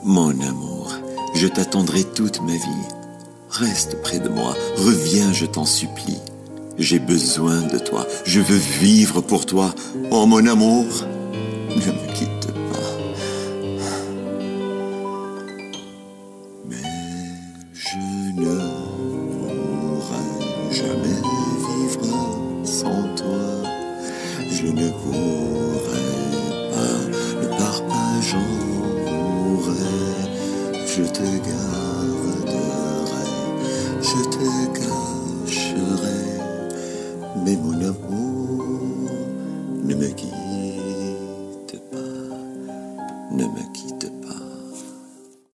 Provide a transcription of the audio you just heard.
Mon amour, je t'attendrai toute ma vie. Reste près de moi, reviens, je t'en supplie. J'ai besoin de toi, je veux vivre pour toi. Oh mon amour, ne me quitte pas. Mais je ne pourrai jamais vivre sans toi. Je ne pourrai pas, le parpaing mourrait. Je te garderai, je te cacherai, mais mon amour